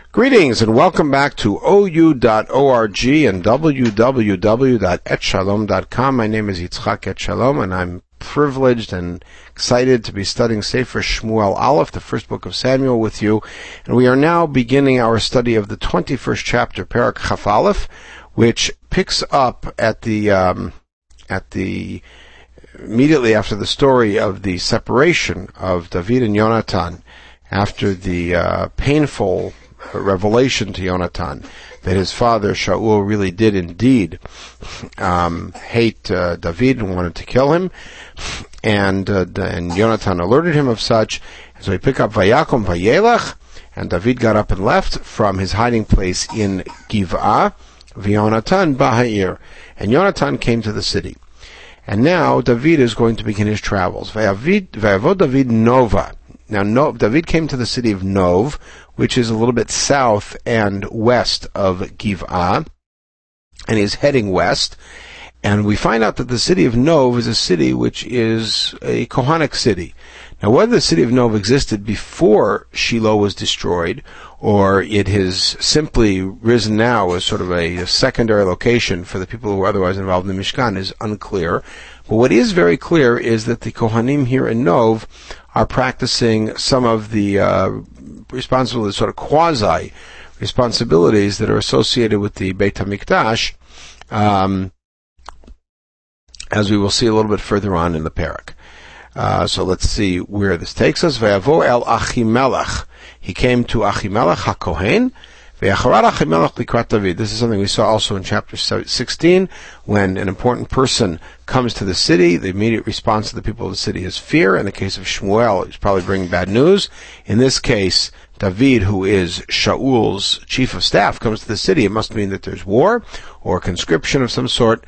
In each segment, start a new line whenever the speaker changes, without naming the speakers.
Greetings and welcome back to OU.org and www.etshalom.com. My name is Yitzchak Etshalom, and I'm privileged and excited to be studying Sefer Shmuel Aleph, the first book of Samuel, with you. And we are now beginning our study of the 21st chapter, Perek Chaf Aleph, which picks up at the immediately after the story of the separation of David and Yonatan, after the painful revelation to Yonatan that his father Shaul really did indeed hate David and wanted to kill him, and Yonatan alerted him of such. And so he picked up Vayakom Vayelech, and David got up and left from his hiding place in Giv'ah, V'Yonatan Baha'ir, and Yonatan came to the city. And now David is going to begin his travels. Vayavod David Nova. Now, David came to the city of Nov, which is a little bit south and west of Giv'ah, and he's heading west. And we find out that the city of Nov is a city which is a Kohanic city. Now, whether the city of Nov existed before Shiloh was destroyed, or it has simply risen now as sort of a secondary location for the people who were otherwise involved in the Mishkan is unclear. But what is very clear is that the Kohanim here in Nov are practicing some of the responsibilities, sort of quasi-responsibilities that are associated with the Beit HaMikdash, as we will see a little bit further on in the Perek. So let's see where this takes us. Vayavo el Achimelech. He came to Achimelech HaKohen. V'yacharad Achimelech likrat David. This is something we saw also in chapter 16, when an important person comes to the city. The immediate response to the people of the city is fear. In the case of Shmuel, he's probably bringing bad news. In this case, David, who is Shaul's chief of staff, comes to the city. It must mean that there's war or conscription of some sort.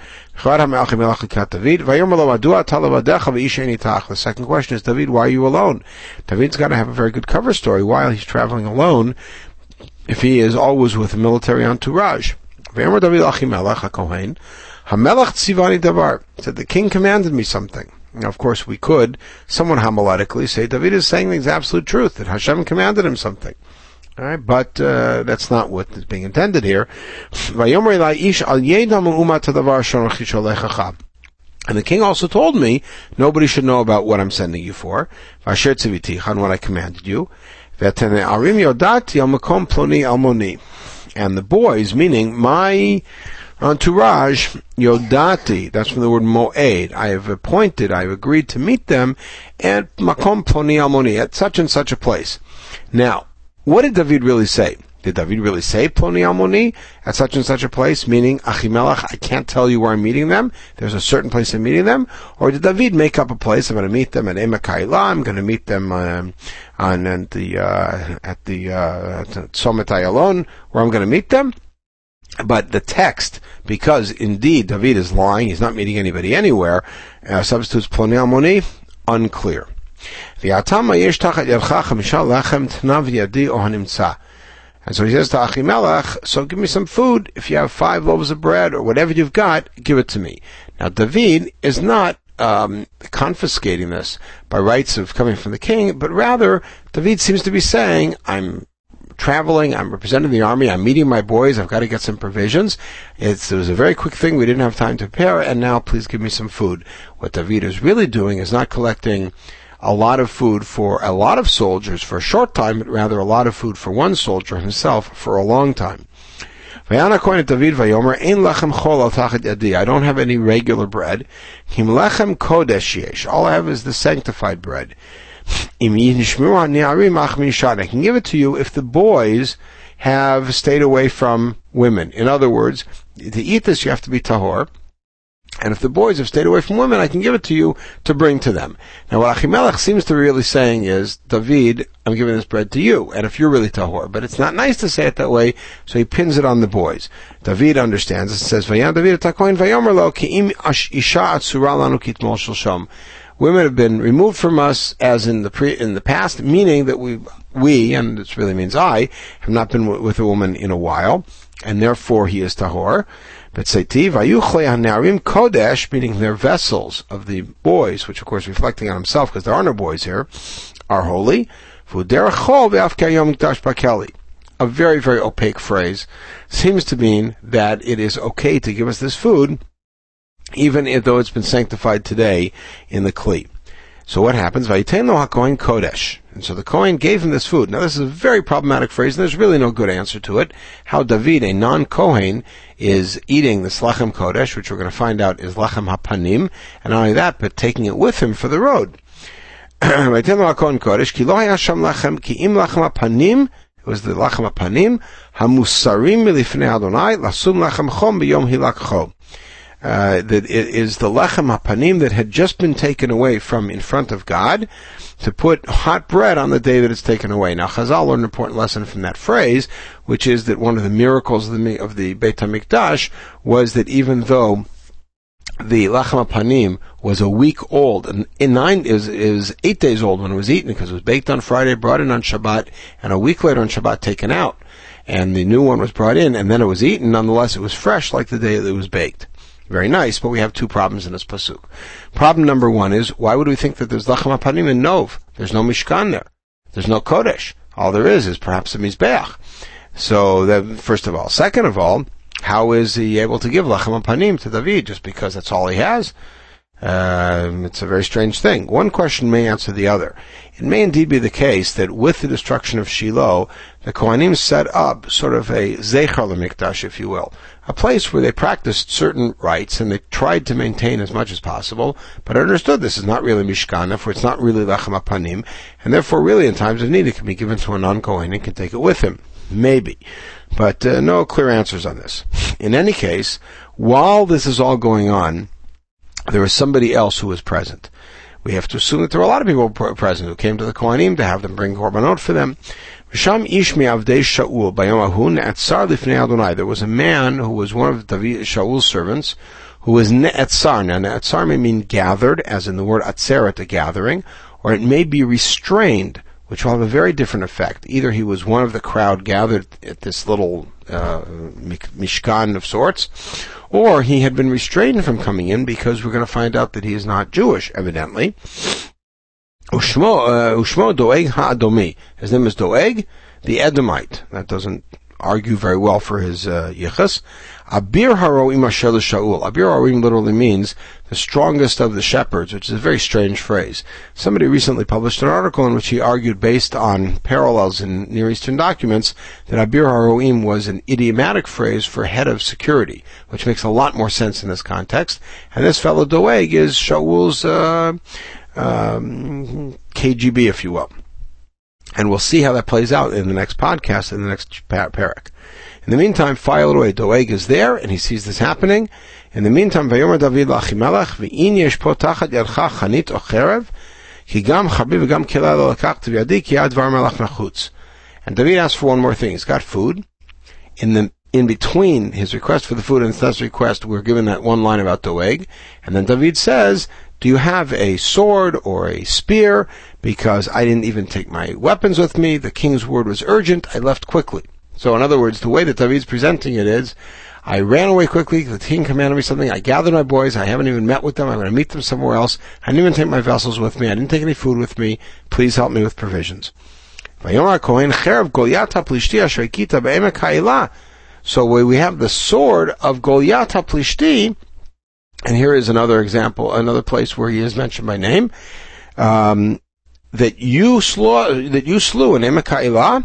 The second question is, David, why are you alone? David's got to have a very good cover story while he's traveling alone, if he is always with a military entourage. Said, the king commanded me something. Now, of course, we could, somewhat homiletically, say David is saying the absolute truth, that Hashem commanded him something. All right, but that's not what is being intended here. And the king also told me, nobody should know about what I'm sending you for, on what I commanded you. And the boys, meaning my entourage, Yodati, that's from the word Moed, I have agreed to meet them at Makom Ploni Almoni, at such and such a place. Now, what did David really say? Did David really say Ploni Almoni, at such and such a place, meaning Achimelech, I can't tell you where I'm meeting them, there's a certain place I'm meeting them? Or did David make up a place, I'm going to meet them at Emek Ha'elah, I'm going to meet them at the Tzomet Ayalon, where I'm going to meet them? But the text, because indeed David is lying, he's not meeting anybody anywhere, substitutes Ploni Almoni, unclear. And so he says to Achimelech, so give me some food. If you have 5 loaves of bread or whatever you've got, give it to me. Now David is not confiscating this by rights of coming from the king, but rather David seems to be saying, I'm traveling, I'm representing the army, I'm meeting my boys, I've got to get some provisions. It was a very quick thing, we didn't have time to prepare, and now please give me some food. What David is really doing is not collecting a lot of food for a lot of soldiers for a short time, but rather a lot of food for one soldier himself for a long time. I don't have any regular bread. All I have is the sanctified bread. I can give it to you if the boys have stayed away from women. In other words, to eat this you have to be tahor. And if the boys have stayed away from women, I can give it to you to bring to them. Now what Achimelech seems to be really saying is, David, I'm giving this bread to you, and if you're really tahor. But it's not nice to say it that way, so he pins it on the boys. David understands this and says, Vayan David takoin vayomer lo ki im isha atzura lanu kitmol shel shom. Women have been removed from us as in the past, meaning that we, and this really means I, have not been with a woman in a while, and therefore he is tahor. But Seitiv, Ayuchle HaNarim Kodesh, meaning they're vessels of the boys, which of course reflecting on himself, because there are no boys here, are holy. a very, very opaque phrase, seems to mean that it is okay to give us this food, even though it's been sanctified today in the Kli. So what happens? Vayiten lo hakohen kodesh. And so the Kohen gave him this food. Now this is a very problematic phrase, and there's really no good answer to it. How David, a non-Kohen, is eating this Lechem Kodesh, which we're going to find out is Lechem HaPanim, and not only that, but taking it with him for the road. Vayiten lo hakohen kodesh, ki lo haya sham lechem, ki im Lechem HaPanim, it was the Lechem HaPanim, hamusarim milifnei Adonai, lasum lechem chom b'yom hilakcho. That it is the Lechem HaPanim that had just been taken away from in front of God to put hot bread on the day that it's taken away. Now, Chazal learned an important lesson from that phrase, which is that one of the miracles of the Beit HaMikdash was that even though the Lechem HaPanim was a week old, and it was 8 days old when it was eaten, because it was baked on Friday, brought in on Shabbat, and a week later on Shabbat taken out. And the new one was brought in, and then it was eaten. Nonetheless, it was fresh like the day that it was baked. Very nice, but we have two problems in this pasuk. Problem number one is, why would we think that there's Lechem HaPanim in Nov? There's no Mishkan there. There's no Kodesh. All there is perhaps a Mizbeach. So, first of all. Second of all, how is he able to give Lechem HaPanim to David? Just because that's all he has? It's a very strange thing. One question may answer the other. It may indeed be the case that with the destruction of Shiloh, the Kohanim set up sort of a Zeichar LeMikdash, if you will, a place where they practiced certain rites and they tried to maintain as much as possible, but understood this is not really Mishkan, therefore it's not really Lechem HaPanim, and therefore really in times of need it can be given to a non-Kohen and can take it with him. Maybe. But no clear answers on this. In any case, while this is all going on, there was somebody else who was present. We have to assume that there were a lot of people present who came to the Kohanim to have them bring korbanot for them. There was a man who was one of Shaul's servants who was ne'etzar. Now, ne'etzar may mean gathered, as in the word atzeret, a gathering, or it may be restrained, which will have a very different effect. Either he was one of the crowd gathered at this little mishkan of sorts, or he had been restrained from coming in because we're going to find out that he is not Jewish, evidently. Ushmo Doeg ha'adomi. His name is Doeg, the Edomite. That doesn't argue very well for his yichus. Abir haroim asher Shaul. Abir haroim literally means the strongest of the shepherds, which is a very strange phrase. Somebody recently published an article in which he argued, based on parallels in Near Eastern documents, that Abir haroim was an idiomatic phrase for head of security, which makes a lot more sense in this context. And this fellow Doeg is Shaul's KGB, if you will. And we'll see how that plays out in the next podcast, in the next parak. In the meantime, file it away. Doeg is there, and he sees this happening. In the meantime, Vayomer David l'Achimelech, v'in yesh po tachat yadcha chanit o cherev, ki gam charbi v'gam kela lo lakachti v'yadi ki yad dvar melech nachutz. And David asks for one more thing. He's got food. In between his request for the food and his request, we're given that one line about Doeg. And then David says, do you have a sword or a spear? Because I didn't even take my weapons with me. The king's word was urgent. I left quickly. So in other words, the way that David's presenting it is, I ran away quickly. The king commanded me something. I gathered my boys. I haven't even met with them. I'm going to meet them somewhere else. I didn't even take my vessels with me. I didn't take any food with me. Please help me with provisions. So we have the sword of Goliath HaPlishti, and here is another example, another place where he is mentioned by name, that you slew in Emek HaElah.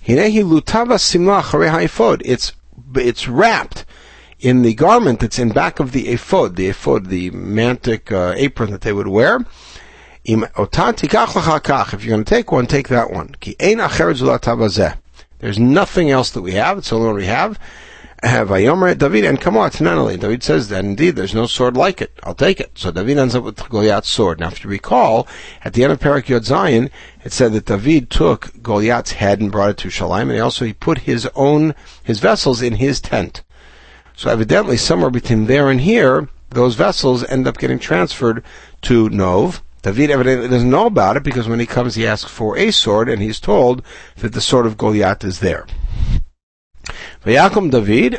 It's wrapped in the garment that's in back of the ephod, the mantic apron that they would wear. If you're going to take one, take that one. There's nothing else that we have. It's the only one we have. David, and come on, David says that indeed there's no sword like it. I'll take it. So David ends up with Goliath's sword. Now, if you recall, at the end of Parak Yod Zayin, it said that David took Goliath's head and brought it to Shalim, and he put his vessels in his tent. So evidently, somewhere between there and here, those vessels end up getting transferred to Nov. David evidently doesn't know about it, because when he comes, he asks for a sword, and he's told that the sword of Goliath is there. And David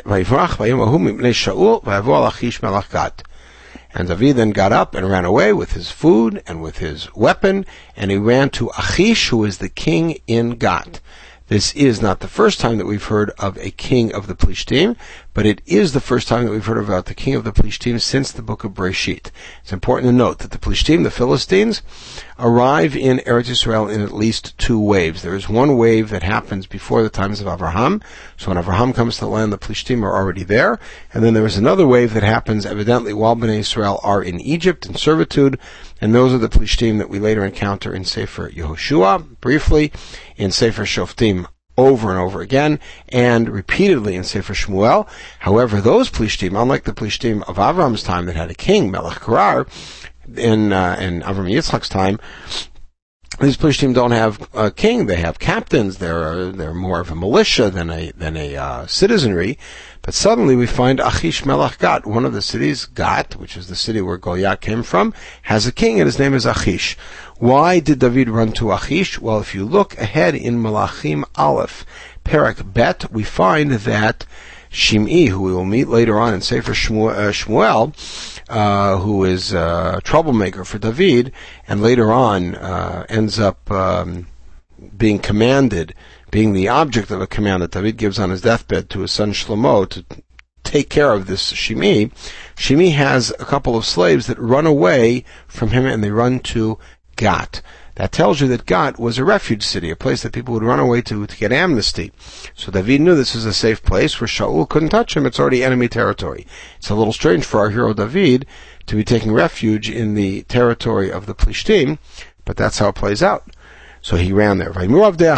then got up and ran away with his food and with his weapon, and he ran to Achish, who is the king in Gat. This is not the first time that we've heard of a king of the Plishtim, but it is the first time that we've heard about the king of the Plishtim since the book of Breshit. It's important to note that the Plishtim, the Philistines, arrive in Eretz Yisrael in at least two waves. There is one wave that happens before the times of Avraham. So when Avraham comes to the land, the Plishtim are already there. And then there is another wave that happens evidently while Bnei Yisrael are in Egypt in servitude. And those are the Plishtim that we later encounter in Sefer Yehoshua, briefly, in Sefer Shoftim, over and over again, and repeatedly in Sefer Shmuel. However, those Plishtim, unlike the Plishtim of Avram's time that had a king, Melech Karar, in Avram Yitzchak's time, these Plishtim don't have a king. They have captains. They're more of a militia than a citizenry. But suddenly we find Achish Melech Gat, one of the cities, Gat, which is the city where Goliath came from, has a king, and his name is Achish. Why did David run to Achish? Well, if you look ahead in Malachim Aleph, Perek Bet, we find that Shimei, who we will meet later on in Sefer Shmuel, who is a troublemaker for David, and later on ends up being commanded, being the object of a command that David gives on his deathbed to his son Shlomo to take care of this Shimei. Shimei has a couple of slaves that run away from him, and they run to Gat. That tells you that Gat was a refuge city, a place that people would run away to get amnesty. So David knew this was a safe place where Shaul couldn't touch him. It's already enemy territory. It's a little strange for our hero David to be taking refuge in the territory of the Plishtim, but that's how it plays out. So he ran there. They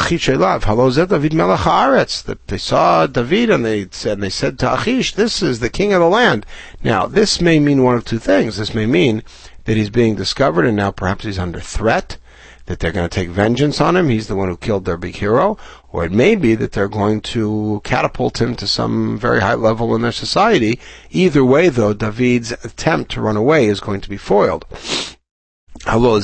saw David and they said to Achish, this is the king of the land. Now, this may mean one of two things. This may mean that he's being discovered and now perhaps he's under threat, that they're going to take vengeance on him. He's the one who killed their big hero. Or it may be that they're going to catapult him to some very high level in their society. Either way, though, David's attempt to run away is going to be foiled. And now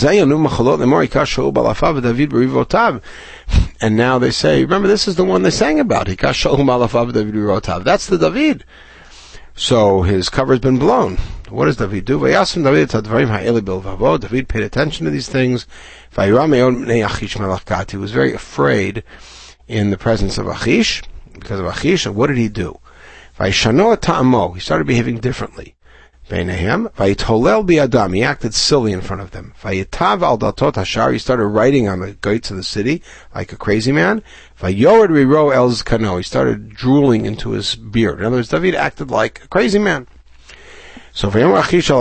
they say, remember, this is the one they sang about. That's the David. So his cover's been blown. What does David do? David paid attention to these things. He was very afraid in the presence of Achish, because of Achish, and what did he do? He started behaving differently. He acted silly in front of them. He started writing on the gates of the city like a crazy man. He started drooling into his beard. In other words, David acted like a crazy man. So now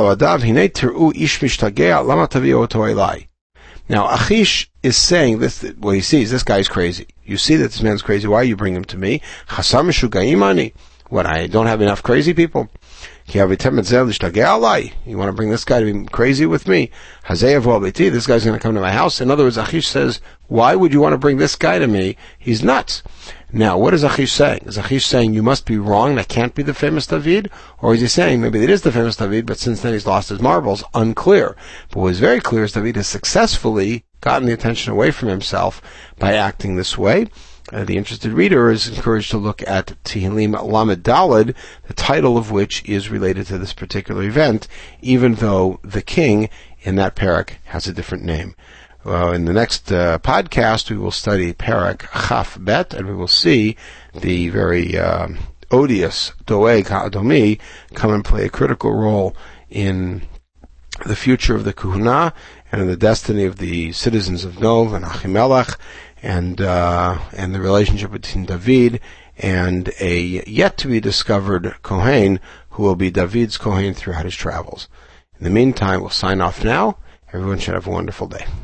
Achish is saying this, well, he sees this guy's crazy. You see that this man's crazy. Why you bring him to me? What, I don't have enough crazy people? You want to bring this guy to be crazy with me? This guy's going to come to my house. In other words, Achish says, why would you want to bring this guy to me? He's nuts. Now, what is Achish saying? Is Achish saying, you must be wrong, that can't be the famous David? Or is he saying, maybe it is the famous David, but since then he's lost his marbles? Unclear. But what is very clear is David has successfully gotten the attention away from himself by acting this way. The interested reader is encouraged to look at Tehillim Lamed Daled, the title of which is related to this particular event, even though the king in that parak has a different name. In the next podcast, we will study parak Chaf Bet, and we will see the very odious Doeg HaAdomi come and play a critical role in the future of the Kahuna and in the destiny of the citizens of Nov and Achimelech, and the relationship between David and a yet-to-be-discovered Kohen who will be David's Kohen throughout his travels. In the meantime, we'll sign off now. Everyone should have a wonderful day.